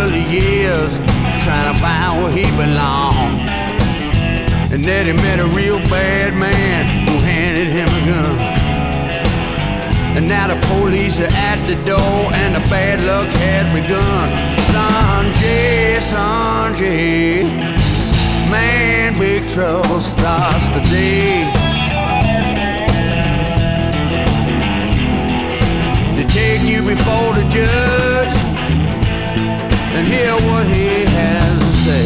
the years trying to find where he belonged. And then he met a real bad man who handed him a gun. And now the police are at the door and the bad luck has begun. Sanjay, Sanjay, man, big trouble starts today. They take you before the judge and hear what he has to say.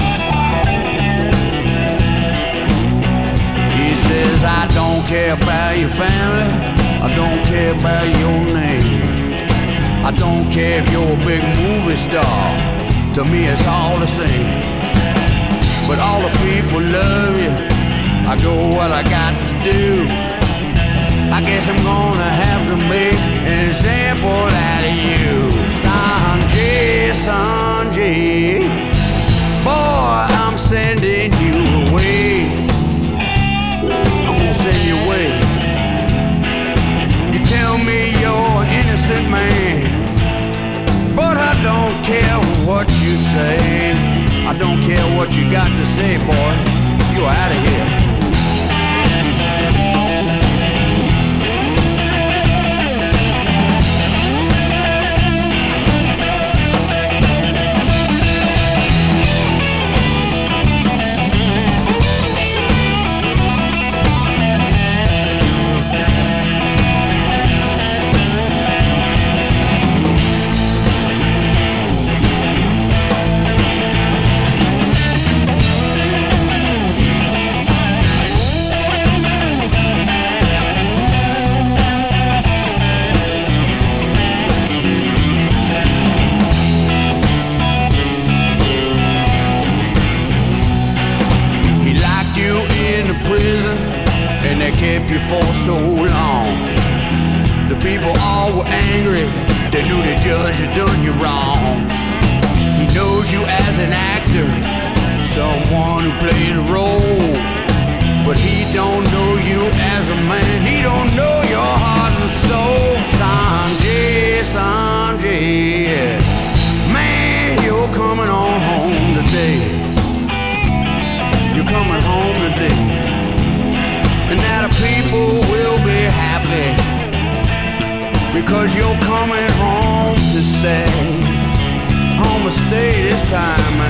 He says, I don't care about your family, I don't care about your name, I don't care if you're a big movie star, to me it's all the same. But all the people love you, I go what I got to do. I guess I'm gonna have to make an example out of you. Sanjay, Sanjay, boy, I'm sending you away. I'm gonna send you away. You tell me you're an innocent man, but I don't care what you say. I don't care what you got to say, boy. You're out of here. Prison, and they kept you for so long. The people all were angry, they knew the judge had done you wrong. He knows you as an actor, someone who played a role, but he don't know you as a man, he don't know your heart and soul. Sanjay, Sanjay, man, you're coming on home today. You're coming home today. And now the people will be happy because you're coming home to stay. Home to stay this time.